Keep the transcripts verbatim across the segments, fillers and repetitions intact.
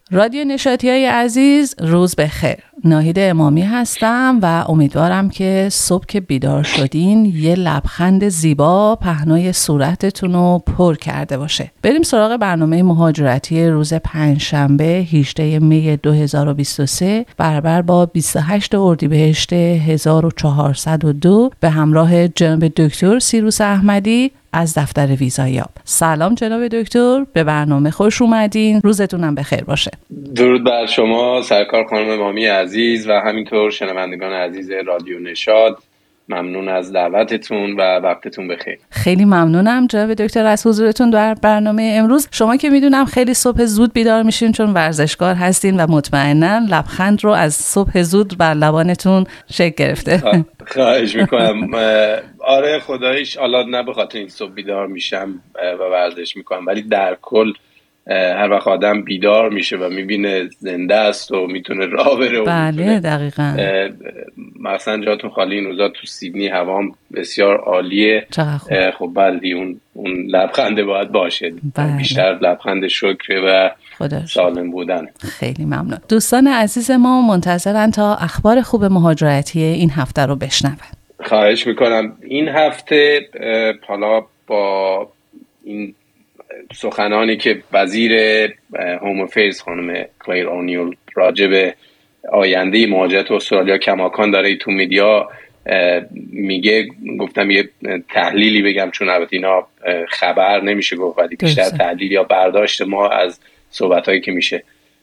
رادیو نشاطی‌های عزیز، روز بخیر. ناهید امامی هستم و امیدوارم که صبح که بیدار شدین یه لبخند زیبا پهنای صورتتون رو پر کرده باشه. بریم سراغ برنامه مهاجرتی روز پنجشنبه هجدهم می دو هزار و بیست و سه برابر با بیست و هشتم اردیبهشت هزار و چهارصد و دو به همراه جناب دکتر سیروس احمدی از دفتر ویزایاب. سلام جناب دکتر، به برنامه خوش اومدین. روزتونم بخیر باشه. درود بر شما سرکار خانم امامی عزیز و همینطور شنوندگان عزیز رادیو نشاط. ممنون از دعوتتون و وقتتون بخیر. خیلی ممنونم جناب دکتر از حضورتون در برنامه امروز. شما که میدونم خیلی صبح زود بیدار میشین چون ورزشکار هستین و مطمئنا لبخند رو از صبح زود بر لبانتون شکل گرفته. خواهش میکنم. آره خداییش حالا نه به خاطر این صبح بیدار میشم و ورزش میکنم، ولی در کل هر وقت آدم بیدار میشه و میبینه زنده است و میتونه راه بره. بله دقیقاً. مثلا جاتون خالی این روزا تو سیدنی هوام بسیار عالیه. خب بله اون اون لبخنده باید باشه. بله. بیشتر لبخند شکر و سالم بودن. خیلی ممنون. دوستان عزیز ما منتظرن تا اخبار خوب مهاجرتی این هفته رو بشنون. خواهش میکنم. این هفته حالا با این سخنانی که وزیر هوم افیرز خانم کلیر اونیل راجع به آینده مهاجرت استرالیا کماکان داره تو میدیا میگه، گفتم یه تحلیلی بگم چون البته اینا خبر نمیشه گفت، ولی بیشتر تحلیل یا برداشت ما از صحبتایی که میشه.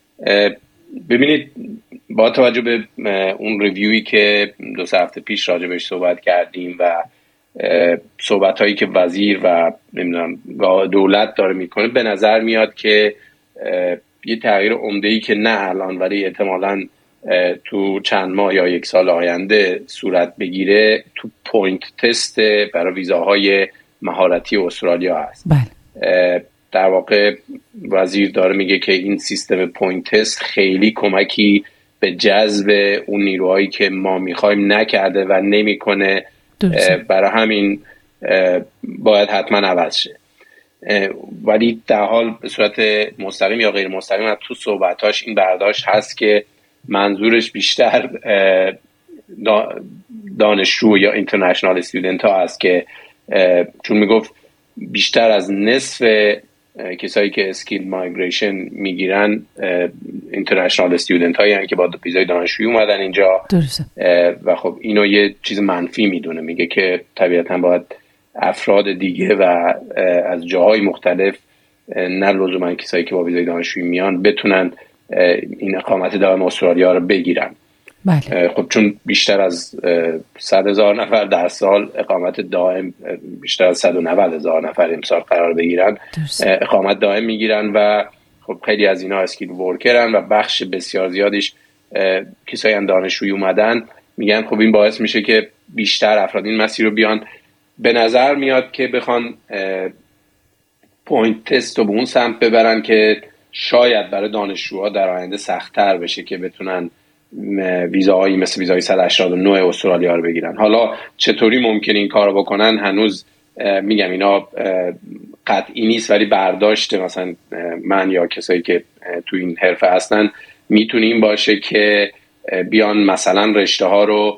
ببینید با توجه به اون ریویوی که دو سه هفته پیش راجع بهش صحبت کردیم و صحبت هایی که وزیر و نمیدونم دولت داره میکنه، به نظر میاد که یه تغییر عمده‌ای که نه الان ولی احتمالاً تو چند ماه یا یک سال آینده صورت بگیره تو پوینت تست برای ویزاهای مهارتی استرالیا هست. بله. در واقع وزیر داره میگه که این سیستم پوینت تست خیلی کمکی به جذب اون نیروهایی که ما میخوایم نکرده و نمیکنه، برای همین باید حتما عوض شه. ولی در حال به صورت مستقیم یا غیر مستقیم تو صحبتاش این برداشت هست که منظورش بیشتر دانشجو یا اینترنشنال استودنت ها هست که چون میگفت بیشتر از نصف کسایی که اسکیل مایگریشن میگیرن اینترنشنال استودنت هایی هستن که با ویزای دانشجویی اومدن اینجا. درسته. و خب اینو یه چیز منفی میدونه، میگه که طبیعتا باید افراد دیگه و از جاهای مختلف نه لزوما کسایی که با ویزای دانشجویی میان بتونن این اقامت دائم استرالیا رو بگیرن. بله. خب چون بیشتر از صد هزار نفر در سال اقامت دائم، بیشتر از صد و نود هزار نفر امسال قرار بگیرن درست. اقامت دائم میگیرن و خب خیلی از اینا اسکیل ورکرن و بخش بسیار زیادیش کسایی هم دانشجویی اومدن. میگن خب این باعث میشه که بیشتر افراد این مسیر رو بیان. به نظر میاد که بخوان پوینت تست رو به اون سمت ببرن که شاید برای دانشجوها در آینده سخت‌تر بشه که بتونن ویزاهایی مثل ویزای صد و هشتاد و نه استرالیا رو بگیرن. حالا چطوری ممکن این کار رو بکنن هنوز میگم اینا قطعی نیست، ولی برداشت مثلا من یا کسایی که تو این حرفه هستن میتونه این باشه که بیان مثلا رشته ها رو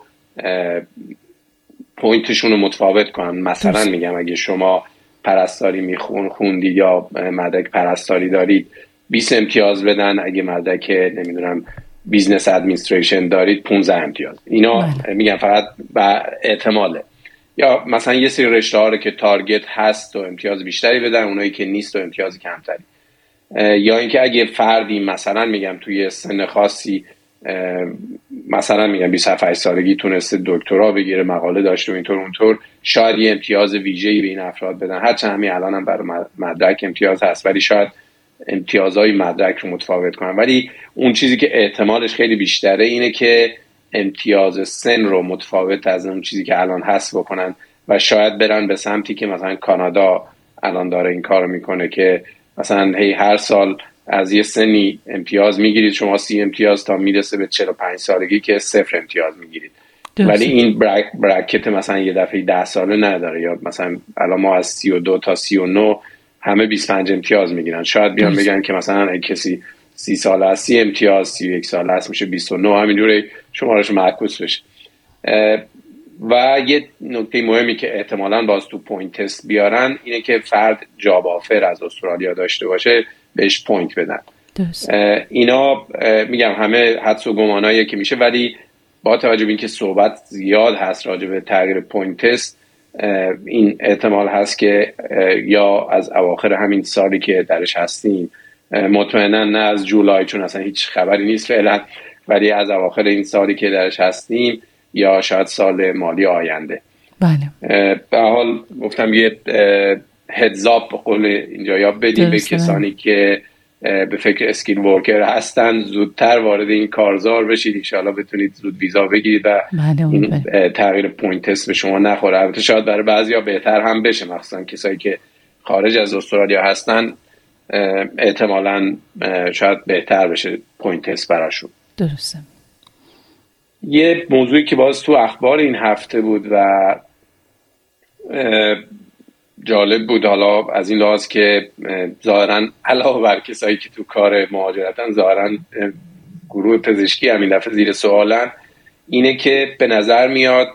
پوینتشون رو متفاوت کنن. مثلا میگم اگه شما پرستاری میخون خوندید یا مدرک پرستاری دارید بیست امتیاز بدن، اگه مدرک نمیدونم بیزنس ادمنستریشن دارید پانزده امتیاز. اینا بله. میگم فقط به احتماله. یا مثلا یه سری رشته ها رو که تارگت هست و امتیاز بیشتری بدن، اونایی که نیست و امتیاز کمتری. یا اینکه اگه فردی مثلا میگم توی سن خاصی مثلا میگم بیست و هفت سالگی تونسته دکترا بگیره، مقاله داشته و اینطور اونطور، شاید یه امتیاز ویژه‌ای به این افراد بدن. هرچند همین الان هم برای مدرک امتیاز هست، ولی شاید امتیازهای مدرک رو متفاوت کنن. ولی اون چیزی که احتمالش خیلی بیشتره اینه که امتیاز سن رو متفاوت از اون چیزی که الان هست بکنن و شاید برن به سمتی که مثلا کانادا الان داره این کار میکنه که مثلا هی هر سال از یه سنی امتیاز میگیرید، شما سی امتیاز تا میرسه به چهل و پنج سالگی که صفر امتیاز میگیرید. ولی این برک برکت مثلا یه دفعه ده ساله نداره. یا مثلا الان ما از سی و دو تا سی و نه همه بیست و پنج امتیاز میگیرن. شاید بیان بگن که مثلا اگه کسی سی سال است سی امتیاز، سی و یک سال است میشه بیست و نه، همینجوری شمارش معکوس بشه. و یه نکته مهمی که احتمالاً باز تو پوینت تست بیارن اینه که فرد جاب آفر از استرالیا داشته باشه بهش پوینت بدن. اینا میگم همه حدس و گماناییه که میشه، ولی با توجه به اینکه صحبت زیاد هست راجع به تغییر پوینت تست، این احتمال هست که یا از اواخر همین سالی که درش هستیم، مطمئنا نه از جولای چون اصلا هیچ خبری نیست فعلا، ولی از اواخر این سالی که درش هستیم یا شاید سال مالی آینده. بله. به حال گفتم یه هدزاپ به قول اینجا یا بدیم به کسانی که به فکر اسکیل ورکر هستن زودتر وارد این کارزار بشید، ان شاءالله بتونید زود ویزا بگیرید و این تغییر پوینت تست به شما نخوره. البته شاید برای بعضیا بهتر هم بشه، مخصوصا کسایی که خارج از استرالیا هستن احتمالاً شاید بهتر بشه پوینت تست براشون. درسته. یه موضوعی که باز تو اخبار این هفته بود و جالب بود، حالا از این لحاظ که ظاهراً علاوه بر کسایی که تو کار مهاجرتن ظاهراً گروه پزشکی هم این دفعه زیر سوالن، اینه که به نظر میاد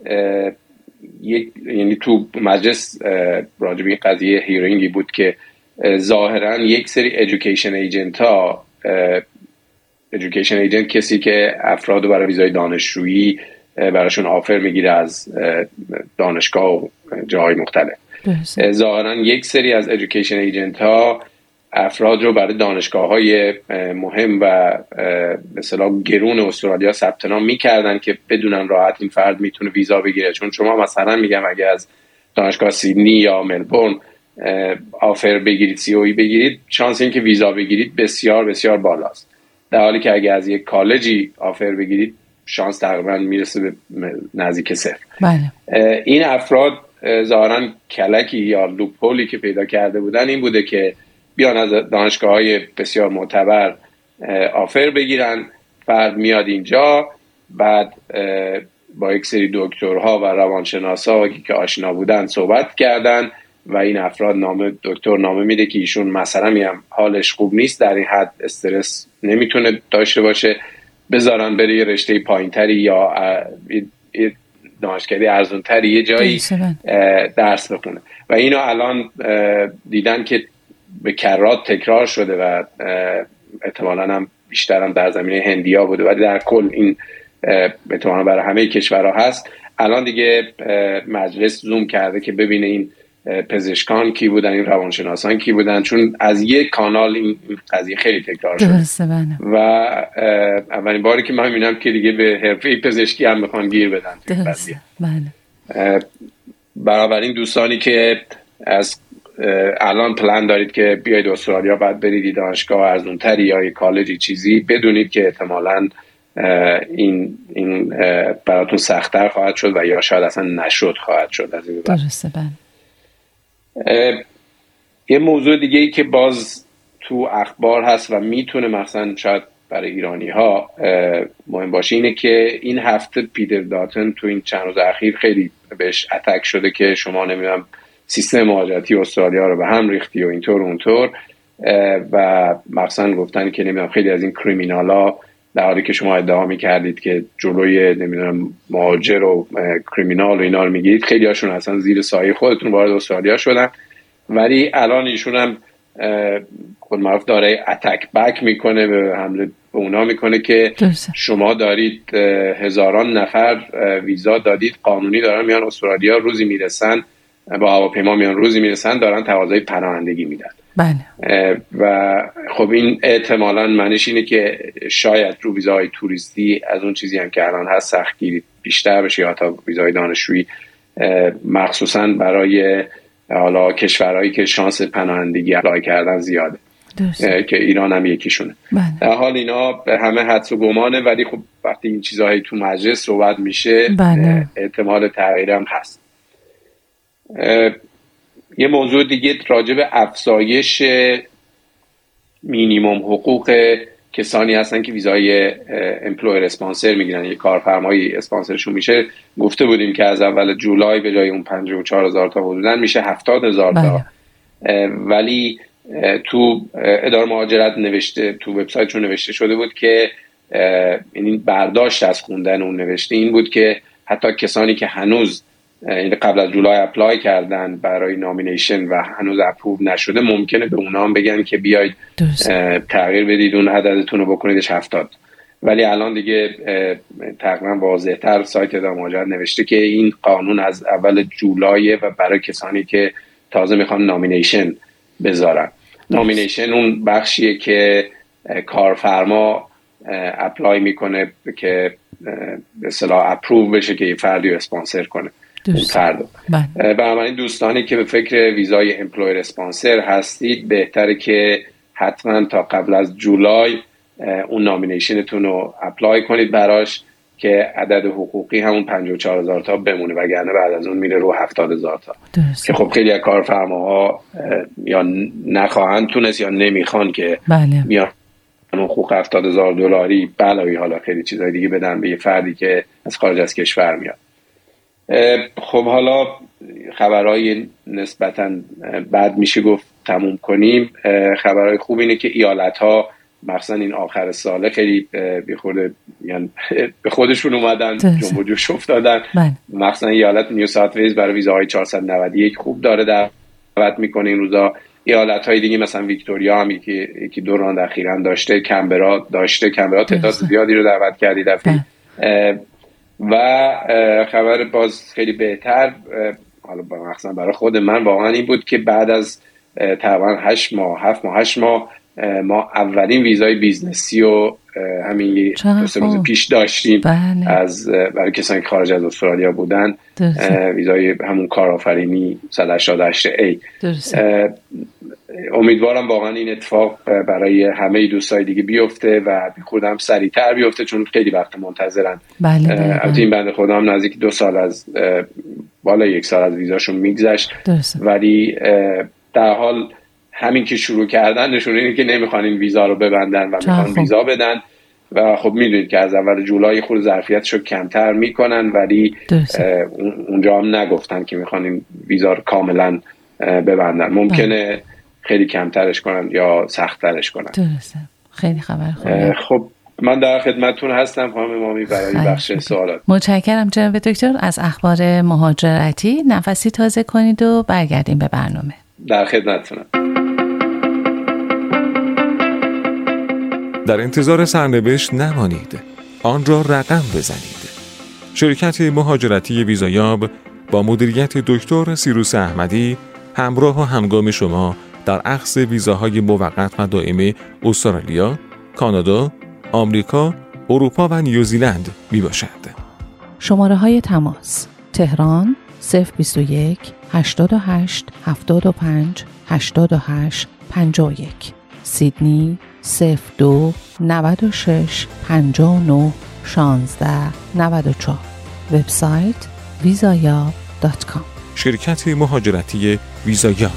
یک یعنی تو مجلس راجع به این قضیه هیرینگی بود که ظاهراً یک سری ایژوکیشن ایجنت ها، ایژوکیشن ایجنت کسی که افراد برای ویزای دانشجویی براشون آفر میگیره از دانشگاه و جاهای مختلف، ظاهراً یک سری از ایژوکیشن ایجنت ها افراد رو برای دانشگاه‌های مهم و به اصطلاح گرون استرالیا ثبت نام می‌کردن که بدونن راحت این فرد میتونه ویزا بگیره. چون شما مثلا میگم اگه از دانشگاه سیدنی یا ملبورن آفر بگیرید، سی او ای بگیرید، شانس این که ویزا بگیرید بسیار بسیار بالاست، در حالی که اگه از یک کالجی آفر بگیرید شانس تقریبا میرسه به نزدیک صفر. بله. این افراد ظاهراً کلکی یا لوپولی که پیدا کرده بودن این بوده که بیان از دانشگاه‌های بسیار معتبر آفر بگیرن، فرد میاد اینجا، بعد با یک سری دکترها و روانشناسا که آشنا بودن صحبت کردن و این افراد نامه دکتر نامه میده که ایشون مثلا میگم حالش خوب نیست، در این حد استرس نمیتونه داشته باشه، بذارن بره یه رشته پایینتری یا دانشکده ارزونتری یه جایی درس بخونه. و اینو الان دیدن که به کرات تکرار شده و احتمالاً هم بیشتر هم در زمینه هندیا بوده، ولی در کل این احتمالاً برای همه کشورها هست. الان دیگه مجلس زوم کرده که ببینه این پزشکان کی بودن، این روانشناسان کی بودن، چون از یک کانال این قضیه خیلی تکرار شده و اولین باری که من میبینم که دیگه به حرفه پزشکی هم میخوان گیر بدن. بله. برابر این دوستانی که از الان پلان دارید که بیاید استرالیا بعد برید دانشگاه ارزونتری یا یک کالجی چیزی، بدونید که احتمالاً این این براتون سخت‌تر خواهد شد و یا شاید اصلا نشد خواهد شد از این. درسته. بله. یه موضوع دیگه ای که باز تو اخبار هست و میتونه مثلا شاید برای ایرانی ها مهم باشه اینه که این هفته پیتر داتن تو این چند روز اخیر خیلی بهش اتک شده که شما نمیدونم سیستم مهاجرتی استرالیا رو به هم ریختی و اینطور و اونطور، و مثلا گفتن که نمیدونم خیلی از این کریمینالا در حالی که شما ادعا میکردید که جلوی نمیدونم مهاجر و کریمینال و اینا رو میگیرید، خیلی هاشون اصلا زیر سایه خودتون وارد استرالیا شدن، ولی الان ایشون هم خود معروف داره اتک بک میکنه، به حمله به اونا میکنه که درسته. شما دارید هزاران نفر ویزا دادید قانونی دارن میان استرالیا، روزی میرسن با هواپیما میان، روزی میرسن دارن تقاضای پناهندگی میدن. بله. و خب این احتمالاً معنیش اینه که شاید رو ویزای توریستی از اون چیزی هم که الان هست سختگیری بیشتر بشه، یا تا ویزای دانشجویی، مخصوصاً برای حالا کشورهایی که شانس پناهندگی اپلای کردن زیاده، که ایران هم یکیشونه. بله. در حال اینا همه حدس و گمانه، ولی خب وقتی این چیزهایی تو مجلس صحبت میشه بله. احتمال تغییر هم هست. یه موضوع دیگه راجع به افزایش مینیمم حقوق کسانی هستن که ویزای امپلویر اسپانسر میگیرن، یه کارفرمایی اسپانسرشون میشه. گفته بودیم که از اول جولای به جای اون پنجاه و چهار هزار تا حدوداً میشه هفتاد هزار تا. ولی تو اداره مهاجرت نوشته، تو وبسایتشون نوشته شده بود که این برداشت از خوندن اون نوشته این بود که حتی کسانی که هنوز قبل از جولای اپلای کردن برای نامینیشن و هنوز اپروو نشده ممکنه به اونا هم بگن که بیاید تغییر بدید اون عددتون رو بکنیدش هفتاد. ولی الان دیگه تقریبا واضح‌تر سایت اداره مهاجرت نوشته که این قانون از اول جولای و برای کسانی که تازه میخوان نامینیشن بذارن. نامینیشن اون بخشیه که کارفرما اپلای میکنه که به اصطلاح اپروو بشه که یه فردی رو اسپانسر کنه. اون فرد. بنابراین دوستانی که به فکر ویزای امپلویر اسپانسر هستید بهتره که حتما تا قبل از جولای اون نامینیشنتون رو اپلای کنید براش که عدد حقوقی همون پنجاه و چهار هزار تا بمونه، وگرنه بعد از اون میره رو هفتاد هزار تا درست. که خب خیلی از کارفرماها یا نخواهند تونست یا نمیخوان که بله. میان اون حقوق هفتاد هزار دلاری بلایی حالا خیلی چیزای دیگه بدن به یه فردی که از خارج از کشور میاد. خب حالا خبرهای نسبتاً بد میشه گفت تموم کنیم. خبرهای خوب اینه که ایالت‌ها مثلا این آخر ساله خیلی به خود یعنی به خودشون اومدن، جنب و جوش افتادن. مثلا ایالت نیو ساوت ویلز برای ویزاهای چهارصد و نود و یک خوب داره دعوت میکنه این روزا. ایالت‌های دیگه مثلا ویکتوریا هم یکی یکی دو راند اخیراً داشته، کمبرا داشته، کمبرا تعداد زیادی رو دعوت کردی دفعه. و خبر باز خیلی بهتر حالا مثلا برای خود من واقعا این بود که بعد از تقریبا هشت ماه هفت ماه هشت ماه ما اولین ویزای بیزنسی رو همین دو سه روز پیش داشتیم. بله. از برای کسانی که خارج از استرالیا بودن ویزای همون کارآفرینی صد و هشتاد و هشت ای. امیدوارم واقعا این اتفاق برای همه دوستای دیگه بیفته و خودم سریعتر بیفته چون خیلی وقت منتظرن. بله. البته این بنده خدا هم نزدیک دو سال از بالا یک سال از ویزاشون میگذشت، ولی در حال همین که شروع کردن نشون اینه که نمیخوان این ویزا رو ببندن و میخوان ویزا بدن و خب میدونید که از اول جولای خود ظرفیتشو کمتر میکنن، ولی اونجا هم نگفتن که میخوان این ویزا رو کاملا ببندن. ممکنه ده. خیلی کمترش کنن یا سختترش کنن. درسته. خیلی خبر خوبه. خب من در خدمتتون هستم خانم امامی برای بخش سوالات. متشکرم جناب دکتر. از اخبار مهاجرتی نفسی تازه کنید و برگردیم به برنامه. در خدمتتونم. در انتظار سرنوشت نمانید، آن را رقم بزنید. شرکت مهاجرتی ویزایاب با مدیریت دکتر سیروس احمدی همراه و همگام شما در اخذ ویزاهای موقت و دائم استرالیا، کانادا، آمریکا، اروپا و نیوزیلند می باشد. شماره های تماس: تهران صفر بیست و یک هشتاد و هشت هفتاد و پنج هشتاد و هشت پنجاه و یک، سیدنی صفر دو نود و شش پنجاه و نه شانزده نود و چهار، وبسایت ویزایاب دات کام. شرکت مهاجرتی ویزایاب.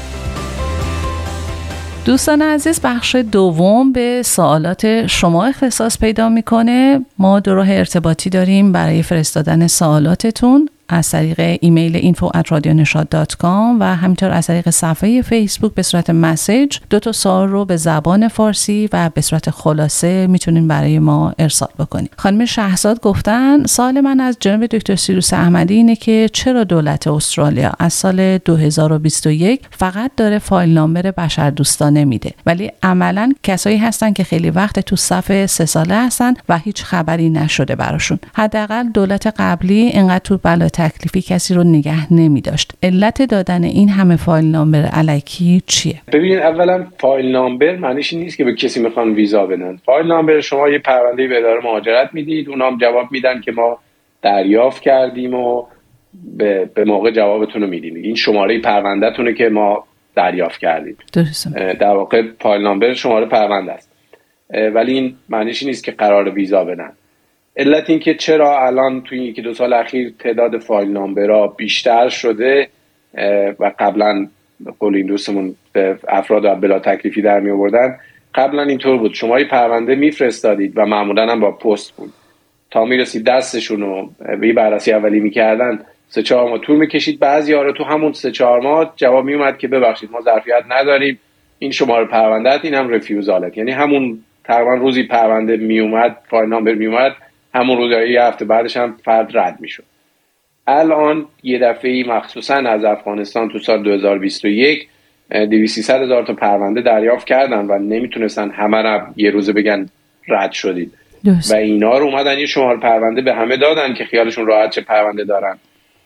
دوستان عزیز، بخش دوم به سوالات شما اختصاص پیدا میکنه. ما دو راه ارتباطی داریم برای فرستادن سوالاتتون، از طریق ایمیل اینفو ات رادیو نشاد دات کام و همینطور از طریق صفحه فیسبوک به صورت مسیج. دو تا سوال رو به زبان فارسی و به صورت خلاصه میتونین برای ما ارسال بکنید. خانم شهزاد گفتن سوال من از جناب دکتر سیروس احمدی اینه که چرا دولت استرالیا از سال دو هزار و بیست و یک فقط داره فایل نامبر بشردوستانه میده، ولی عملاً کسایی هستن که خیلی وقت تو صف سه ساله هستن و هیچ خبری نشده براشون. حداقل دولت قبلی اینقدر تو بلا تکلیفی کسی رو نگه نمی داشت. علت دادن این همه فایل نامبر الکی چیه؟ ببینید، اولا فایل نامبر معنیش نیست که به کسی میخوان ویزا بدن. فایل نامبر شما یه پرونده به اداره مهاجرت میدید، اونا هم جواب میدن که ما دریافت کردیم و به, به موقع جوابتون رو میدیم. این شماره پروندهتونه که ما دریافت کردیم. درسته. در واقع فایل نامبر شماره پرونده است، ولی این معنیش نیست که قرار ویزا بدن. علت این که چرا الان توی یکی دو سال اخیر تعداد فایل نامبرها بیشتر شده و قبلا قول این دوستمون افراد بلا تکلیفی در می آوردن، قبلا اینطور بود شما یه پرونده میفرستادید و معمولا هم با پست بود، تا میرسید دستشون رو به بررسی اولی میکردن سه چهار ماه طول میکشید. بعضی ها رو تو همون سه چهار ماه جواب میومد که ببخشید ما ظرفیت نداریم، این شماره پروندهت، این هم رفیوزالت. یعنی همون تقریبا روزی پرونده می اومد، فایل نامبر می اومد، همون روز یه هفته بعدش هم فرد رد می شد. الان یه دفعه‌ای مخصوصا از افغانستان تو سال دو هزار و بیست و یک دویست سیصد هزار تا پرونده دریافت کردن و نمیتونستن همه رو یه روزه بگن رد شدید دوست. و اینا رو اومدن یه شماره پرونده به همه دادن که خیالشون راحت چه پرونده دارن.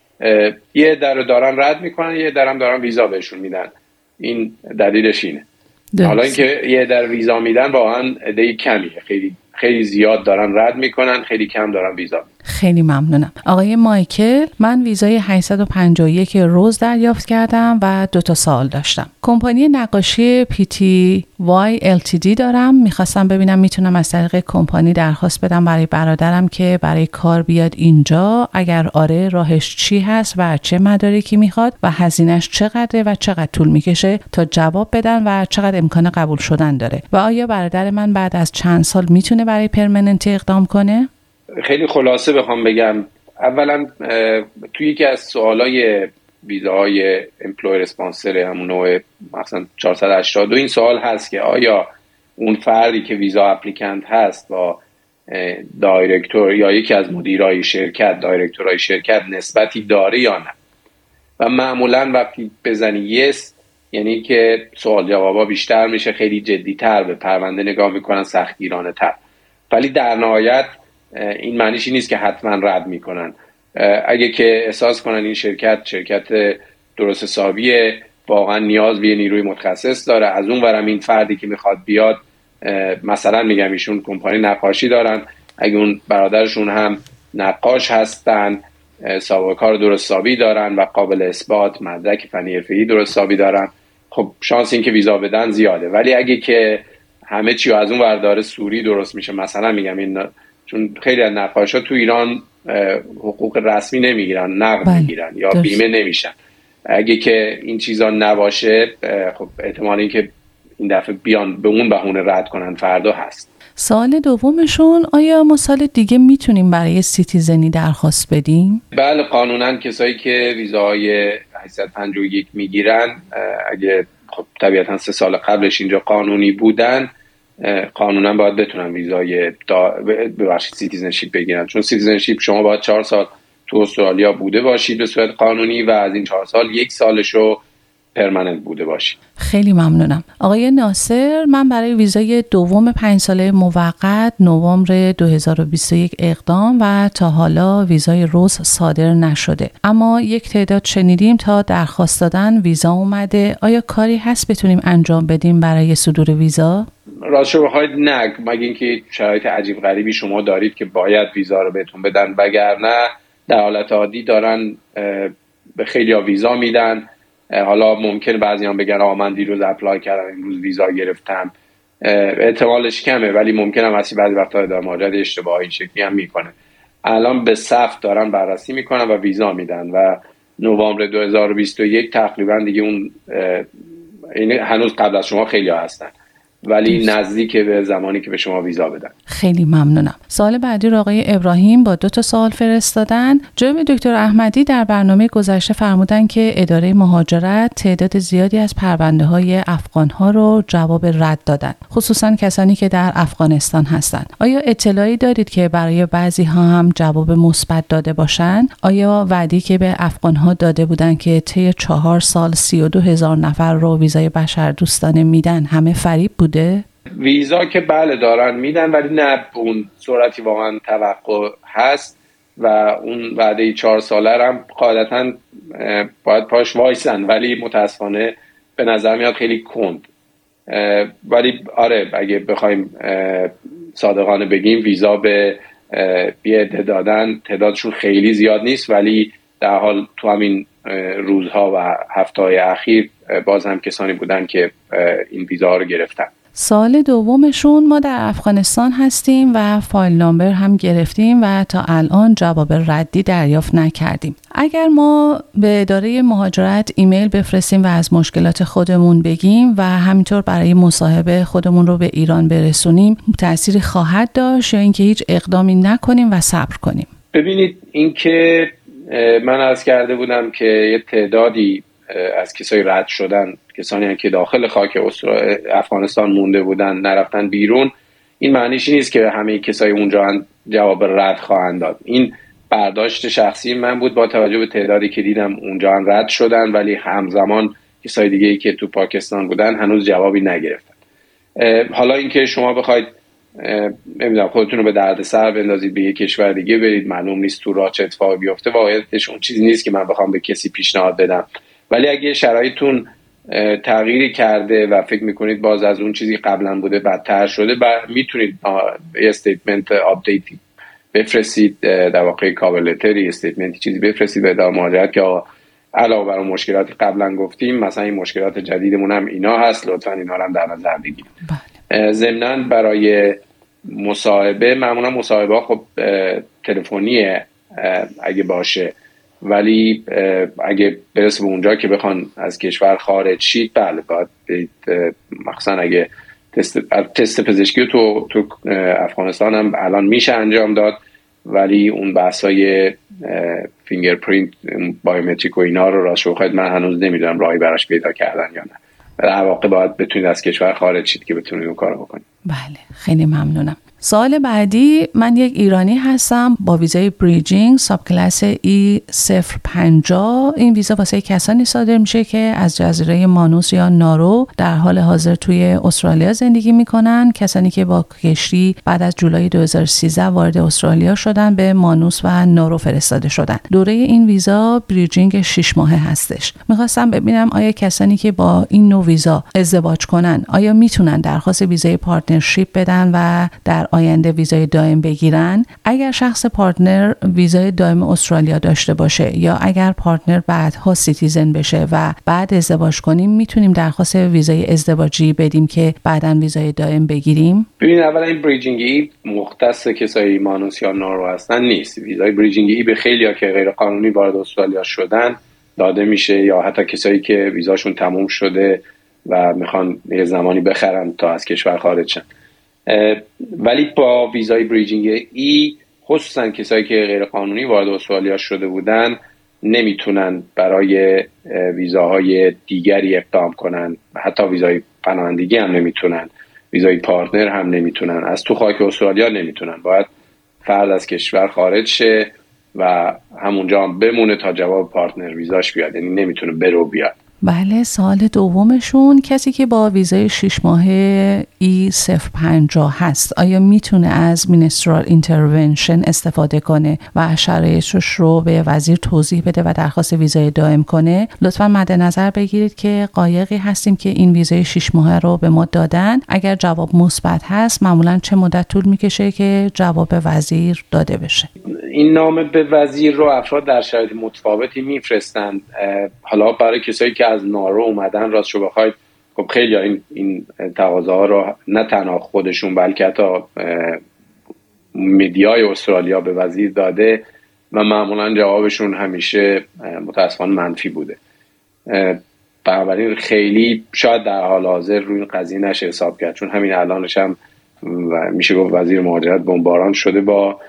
یه در رو دارن رد میکنن، یه درم دارن ویزا بهشون میدن. این دلیلش اینه. دوست. حالا اینکه یه در ویزا میدن واقعا عده کمیه، خیلی خیلی زیاد دارن رد میکنن، خیلی کم دارن ویزا میدن. خیلی ممنونم. آقای مایکل، من ویزای هشتصد و پنجاه و یک روز دریافت کردم و دو تا سوال داشتم. کمپانی نقاشی پی تی وای ال تی دی دارم. میخواستم ببینم میتونم از طریق کمپانی درخواست بدم برای برادرم که برای کار بیاد اینجا. اگر آره، راهش چی هست و چه مدارکی میخواد و هزینهش چقدره و چقدر طول میکشه تا جواب بدن و چقدر امکان قبول شدن داره؟ و آیا برادر من بعد از چند سال میتونه برای پرمننتی اقدام کنه؟ خیلی خلاصه بخوام بگم، اولا توی یکی از سوالای ویزاهای امپلویر اسپانسر همون نوع مثلا چهارصد و هشتاد و دو این سوال هست که آیا اون فردی که ویزا اپلیکنت هست با دایرکتور یا یکی از مدیرای شرکت، دایرکتورای شرکت نسبتی داره یا نه. و معمولا وقتی بزنی یس یعنی که سوال جوابا بیشتر میشه، خیلی جدی‌تر به پرونده نگاه میکنن، سختگیرانه تر. ولی در نهایت این معنیش این نیست که حتما رد میکنن. اگه که احساس کنن این شرکت شرکت درست حسابیه، واقعا نیاز به نیروی متخصص داره، از اون ورم این فردی که میخواد بیاد، مثلا میگم ایشون کمپانی نقاشی دارن، اگه اون برادرشون هم نقاش هستن، سابقه کار درست حسابی دارن و قابل اثبات مدرک فنی حرفه‌ای درست حسابی دارن، خب شانس این که ویزا بدن زیاده. ولی اگه که همه چی از اون ور داره سوری درست میشه، مثلا میگم این چون خیلی از نقاشا تو ایران حقوق رسمی نمیگیرن، نقد میگیرن یا درست. بیمه نمیشن. اگه که این چیزا نباشه، خب احتمال این که این دفعه بیان به اون بهونه رد کنن فردا هست. سوال دومشون، آیا ما سال دیگه میتونیم برای سیتیزنی درخواست بدیم؟ بله، قانونا کسایی که ویزاهای هشتصد و پنجاه و یک میگیرن، اگه خب طبیعتا سه سال قبلش اینجا قانونی بودن، قانونا باید بتونن ویزای ببخشید سیتیزنشیپ بگیرن. چون سیتیزنشیپ شما باید چهار سال تو استرالیا بوده باشید به صورت قانونی و از این چهار سال یک سالشو پرمننت بوده باشید. خیلی ممنونم. آقای ناصر، من برای ویزای دوم پنج ساله موقت نوامبر دو هزار و بیست و یک اقدام و تا حالا ویزای روز صادر نشده، اما یک تعداد شنیدیم تا درخواست دادن ویزا اومده. آیا کاری هست بتونیم انجام بدیم برای صدور ویزا؟ راستش بخواید نه، مگه اینکه شرایط عجیب غریبی شما دارید که باید ویزا رو بهتون بدن، وگرنه در حالت عادی دارن به خیلی‌ها ویزا میدن. حالا ممکن بعضیان بگن آ من دیروز اپلای کردم امروز ویزا گرفتم، احتمالش کمه، ولی ممکنه واسه بعضی وقتا در مورد اشتباهی این شکلی هم میکنه. الان به صف دارن بررسی میکنن و ویزا میدن و نوامبر دو هزار و بیست و یک تقریبا دیگه اون این هنوز قبل از شما خیلی ها هستن، ولی نزدیک به زمانی که به شما ویزا بدن. خیلی ممنونم. سوال بعدی رو آقای ابراهیم با دو تا سوال فرستادن. جناب دکتر احمدی در برنامه گذشته فرمودن که اداره مهاجرت تعداد زیادی از پرونده‌های افغان‌ها رو جواب رد دادن، خصوصا کسانی که در افغانستان هستند. آیا اطلاعی دارید که برای بعضی‌ها هم جواب مثبت داده باشن؟ آیا وعدی که به افغان‌ها داده بودن که طی چهار سال سی و دو هزار نفر رو ویزای بشردوستانه میدن همه فریب بود؟ ویزا که بله دارن میدن، ولی نه به اون صورتی واقعا توقع هست و اون وعده چهار ساله هم قاعدتا باید پاش وایسن، ولی متاسفانه به نظر میاد خیلی کند. ولی آره اگه بخوایم صادقانه بگیم ویزا به بیعده دادن تعدادشون خیلی زیاد نیست، ولی در حال تو همین روزها و هفته‌های اخیر باز هم کسانی بودن که این ویزا رو گرفتن. سال دومشون، ما در افغانستان هستیم و فایل نامبر هم گرفتیم و تا الان جواب ردی دریافت نکردیم. اگر ما به اداره مهاجرت ایمیل بفرستیم و از مشکلات خودمون بگیم و همینطور برای مصاحبه خودمون رو به ایران برسونیم، تأثیری خواهد داشت یا اینکه هیچ اقدامی نکنیم و صبر کنیم؟ ببینید، اینکه من عرض کرده بودم که یه تعدادی از کسای رد شدن کسانی هم که داخل خاک افغانستان مونده بودن نرفتن بیرون، این معنیش نیست که همه کسای اونجا جواب رد خواهند داد. این برداشت شخصی من بود با توجه به تعدادی که دیدم اونجا رد شدن، ولی همزمان کسای دیگه‌ای که تو پاکستان بودن هنوز جوابی نگرفتن. حالا اینکه شما بخواید نمیدونم خودتون رو به دردسر بندازید به یک کشور دیگه برید، معلوم نیست تو راه چه اتفاقی بیفته، واقعیتش اون چیزی نیست که من بخوام به کسی پیشنهاد بدم. ولی اگه شرایطتون تغییری کرده و فکر میکنید باز از اون چیزی قبلا بوده بدتر شده، میتونید یه استیتمنت آپدیتی بفرستید، در واقع کاور لتری استیتمنتی چیزی بفرستید به اداره مهاجرت که علاوه بر مشکلاتی قبلا گفتیم مثلا این مشکلات جدیدمون هم اینا هست، لطفا اینا رو هم در نظر بگیرید. ضمناً برای مصاحبه معمولا مصاحبه خب تلفنیه اگه باشه، ولی اگه برسه به اونجا که بخوان از کشور خارج شید، بله باید مخصوصا اگه تست تست پزشکی تو تو افغانستان هم الان میشه انجام داد، ولی اون بحثای فینگرپرینت بایومتریک و اینا رو راستش بخواید من هنوز نمیدونم راهی براش پیدا کردن یا نه. در واقع باید بتونید از کشور خارج شید که بتونید اون کارو بکنید. بله خیلی ممنونم. سوال بعدی، من یک ایرانی هستم با ویزای بریجینگ ساب کلاس ای صفر پنجاه. این ویزا واسه کسانی صادر میشه که از جزیره مانوس یا نارو در حال حاضر توی استرالیا زندگی میکنن. کسانی که با کشتی بعد از جولای دو هزار و سیزده وارد استرالیا شدن به مانوس و نارو فرستاده شدن. دوره این ویزا بریجینگ شش ماهه هستش. میخواستم ببینم آیا کسانی که با این نوع ویزا ازدواج کنن آیا میتونن درخواست ویزای پارتنرشیپ بدن و در آینده ویزای دائم بگیرن؟ اگر شخص پارتنر ویزای دائم استرالیا داشته باشه یا اگر پارتنر بعدها سیتیزن بشه و بعد ازدواج کنیم، میتونیم درخواست ویزای ازدواجی بدیم که بعداً ویزای دائم بگیریم؟ ببینید اولا این بریجینگ ای مختص کسای مانوس یا نارو هستن نیست. ویزای بریجینگ ای به خیلی‌ها که غیر قانونی وارد استرالیا شدن داده میشه، یا حتی کسایی که ویزاشون تموم شده و میخوان یه زمانی بخرن تا از کشور خارج شن. ولی با ویزای بریجینگ ای خصوصا کسایی که غیر قانونی وارد استرالیا شده بودن نمیتونن برای ویزاهای دیگری اقدام کنن، حتی ویزای پناهندگی هم نمیتونن، ویزای پارتنر هم نمیتونن، از تو خاک استرالیا نمیتونن. باید فرد از کشور خارج شه و همونجا هم بمونه تا جواب پارتنر ویزاش بیاد، یعنی نمیتونه برو بیاد. بله. سوال دومشون، کسی که با ویزای شش ماهه ای صفر پنجاه هست آیا میتونه از مینسترال اینترونشن استفاده کنه و شرایطش رو به وزیر توضیح بده و درخواست ویزای دائم کنه؟ لطفا مد نظر بگیرید که قایقی هستیم که این ویزای شش ماهه رو به ما دادن. اگر جواب مثبت هست معمولا چه مدت طول میکشه که جواب وزیر داده بشه؟ این نامه به وزیر رو افراد در شرایط متفاوتی میفرستند. حالا برای کسایی که از نارو اومدن راست شو بخواید خب خیلی این این تقاضاها رو نه تنها خودشون بلکه حتی مدیای استرالیا به وزیر داده و معمولا جوابشون همیشه متاسفانه منفی بوده. بنابراین خیلی شاید در حال حاضر روی این قضیه نشه حساب کرد، چون همین الانش هم میشه گفت وزیر مهاجرت بمباران شده با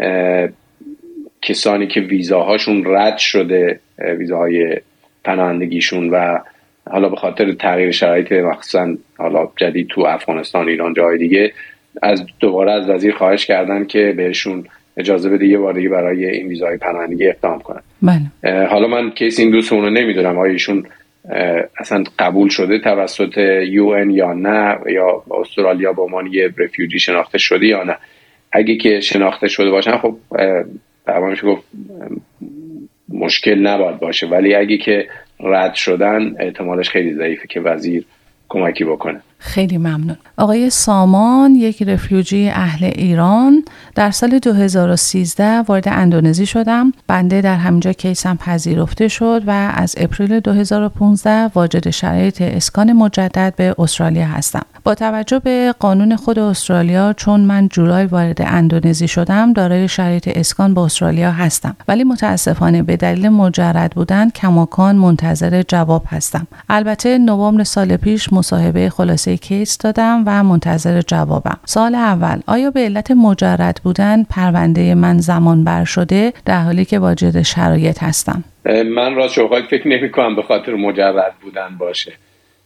کسانی که ویزاهاشون رد شده، ویزاهای پناهندگیشون، و حالا به خاطر تغییر شرایط مخصوصا حالا جدید تو افغانستان، ایران، جای دیگه، از دوباره از وزیر خواهش کردن که بهشون اجازه بده یه بار دیگه برای این ویزای پناهندگی اقدام کنن. بله. حالا من کیس این دوستمون رو نمیدونم آیا ایشون اصلا قبول شده توسط یو ان یا نه، یا استرالیا به عنوان یه رفیوجی شناخته شده یا نه. اگه که شناخته شده باشن خب طبعا میشه گفت مشکل نباید باشه، ولی اگه که رد شدن احتمالش خیلی ضعیفه که وزیر کمکی بکنه. خیلی ممنون. آقای سامان، یک رفیوجی اهل ایران، در سال دو هزار و سیزده وارد اندونزی شدم. بنده در همینجا کیسم پذیرفته شد و از اپریل دو هزار و پانزده واجد شرایط اسکان مجدد به استرالیا هستم. با توجه به قانون خود استرالیا، چون من جولای وارد اندونزی شدم، دارای شرایط اسکان به استرالیا هستم، ولی متاسفانه به دلیل مجرد بودن کماکان منتظر جواب هستم. البته نوامبر سال پیش مصاحبه خلاصه کیس دادم و منتظر جوابم. سال اول، آیا به علت مجرد بودن پرونده من زمان بر شده در حالی که واجد شرایط هستم؟ من راست شوخاید فکر نمی کنم به خاطر مجرد بودن باشه.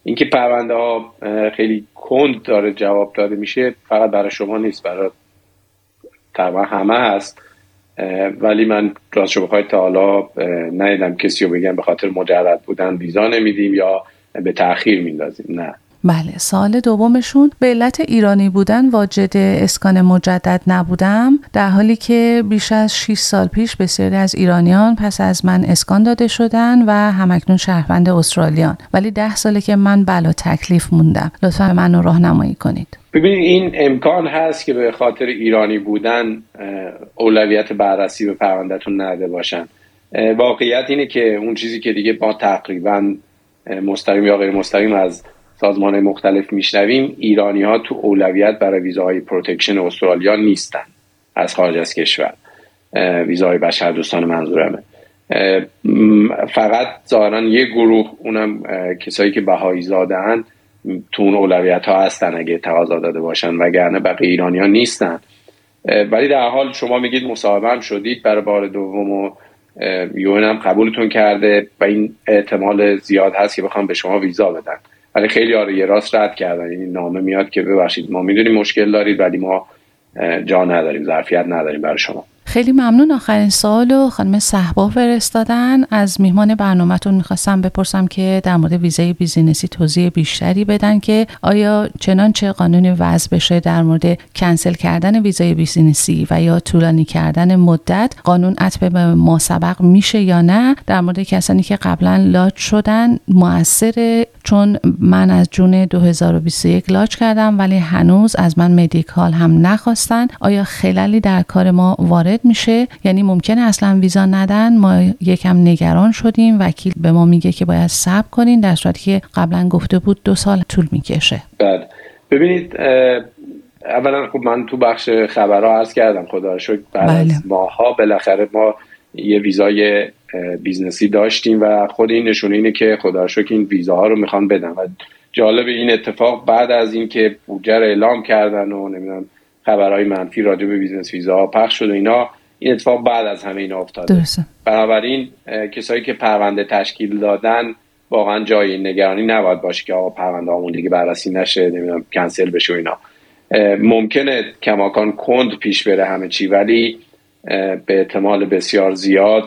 اینکه پرونده ها خیلی کند داره جواب داده میشه فقط برای شما نیست، برای تقریبا همه هست، ولی من راستش بخواید تا حالا ندیدم کسی رو بگم به خاطر مجرد بودن ویزا نمیدیم یا به تأخیر میندازیم. نه. بله. سوال دومشون، به علت ایرانی بودن واجد اسکان مجدد نبودم، در حالی که بیش از شش سال پیش بسیاری از ایرانیان پس از من اسکان داده شدن و همکنون شهروند استرالیان، ولی ده ساله که من بلا تکلیف موندم. لطفا منو راهنمایی کنید. ببینید این امکان هست که به خاطر ایرانی بودن اولویت بررسی به پروندهتون نداده باشن. واقعیت اینه که اون چیزی که دیگه ما تقریبا مستقیم یا غیر مستقیم از سازمان‌های مختلف میشنویم، ایرانی ها تو اولویت برای ویزاهای پروتکشن استرالیا نیستن از خارج از کشور، ویزاهای بشردوستانه منظورمه. فقط ظاهرا یه گروه، اونم کسایی که بهایی زاده‌اند، تو اون اولویت ها هستن اگه تقاضا داده باشن، وگرنه بقیه ایرانی ها نیستن. ولی در حال شما میگید مصاحبه هم شدید برای بار دوم و یون هم قبولتون کرده و این احتمال زیاد هست که بخوام به شما ویزا بدن، ولی خیلی آره یه راست رد کردن. این نامه میاد که ببخشید ما میدونیم مشکل دارید ولی ما جا نداریم، ظرفیت نداریم برای شما. خیلی ممنون. آخرین سوالو خانم صحبا فرستادن. از میهمان برنامه‌تون میخواستم بپرسم که در مورد ویزای بیزینسی توضیح بیشتری بدن که آیا چنانچه قانونی وضع بشه در مورد کنسل کردن ویزای بیزینسی و یا طولانی کردن مدت قانون عطف به ماسبق میشه یا نه، در مورد کسانی که قبلا لاج شدن مؤثره، چون من از جون دو هزار و بیست و یک لاج کردم ولی هنوز از من مدیکال هم نخواستن. آیا خللی در کار ما وارد میشه؟ یعنی ممکنه اصلا ویزا ندن؟ ما یکم نگران شدیم، وکیل به ما میگه که باید صبر کنین در صورتی که قبلا گفته بود دو سال طول میکشه. بله ببینید، اولا خب من تو بخش خبرها عرض کردم خدا رو شکر بعد بله. از ماها بالاخره ما یه ویزای بیزنسی داشتیم و خود این نشونه اینه که خدا رو شکر این ویزاها رو میخوان بدن. و جالب این اتفاق بعد از این که بودجه رو اعلام کردن و نمیدونم خبرهای منفی راجع به بیزنس ویزاها پخش شد و اینا، این اتفاق بعد از همه اینا افتاده. درسته. بنابراین کسایی که پرونده تشکیل دادن واقعا جای نگرانی نباید باشه که آقا پرونده همون دیگه بررسی نشه، نمیدونم کنسل بشه و اینا. ممکنه کماکان کند پیش بره همه چی، ولی به احتمال بسیار زیاد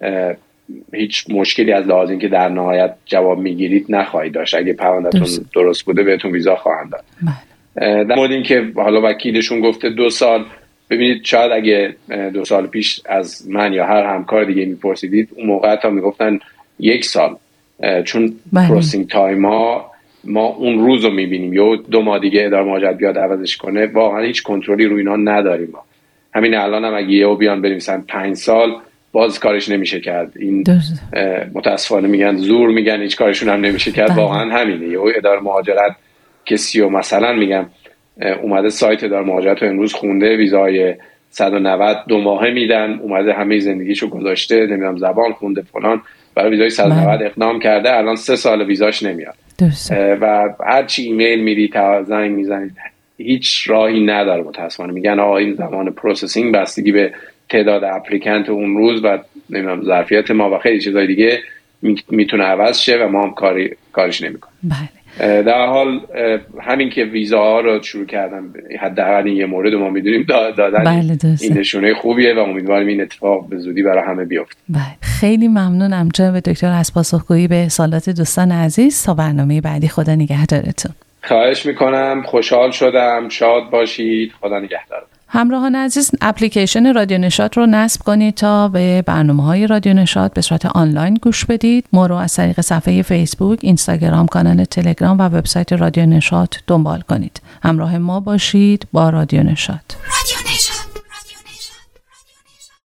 هیچ مشکلی از لحاظ اینکه در نهایت جواب میگیرید نخواهید داشت. اگه پروندهتون درست. درست بوده بهتون ویزا خواهند داد. در مورد این که حالا وکیلشون گفته دو سال، ببینید شاید اگه دو سال پیش از من یا هر همکار دیگه میپرسیدید اون موقع تا میگفتن یک سال، چون پروسسینگ تایم ها ما اون روز رو میبینیم یا دو ماه دیگه اداره مهاجرت بیاد عوضش کنه، واقعا هیچ کنترلی روی اینا نداریم. ما همین الان هم اگه یهو بیان بنویسن پنج سال باز کارش نمیشه کرد. این متاسفانه میگن زور میگن هیچ کارشون هم نمیشه کرد. واقعا همینه. یهو اداره مهاجرت کسی و مثلا میگم اومده سایت اداره مهاجرت رو امروز خونده ویزای صد و نود دو ماهه میدن، اومده همه زندگیشو گذاشته، نمیدونم زبان خونده فلان، برای ویزای صد و نود اقدام کرده، الان سه سال ویزاش نمیاد. و هر چی ایمیل میدی تا زنگ میزنید هیچ راهی نداره. متاسفانه میگن آقا این زمان پروسسینگ بستگی به تعداد اپلیکنت اون روز و نمیدونم ظرفیت ما و خیلی چیزای دیگه میتونه عوض شه و ما هم کاری کارش نمیکنیم. بله. در حال همین که ویزاها رو شروع کردن، حداقل این یه مورد ما میدونیم دادن. بله این نشونه خوبیه و امیدواریم این اتفاق به زودی برای همه بیفته. بله. خیلی ممنونم جناب دکتر از پاسخگویی به سوالات دوستان عزیز. تا برنامه بعدی خدا نگهدارتون. خواهش میکنم، خوشحال شدم، شاد باشید، خدا نگهدار. همراهان عزیز، اپلیکیشن رادیو نشاط رو نصب کنید تا به برنامه‌های رادیو نشاط به صورت آنلاین گوش بدید. ما رو از طریق صفحه فیسبوک، اینستاگرام، کانال تلگرام و وبسایت رادیو نشاط دنبال کنید. همراه ما باشید با رادیو نشاط.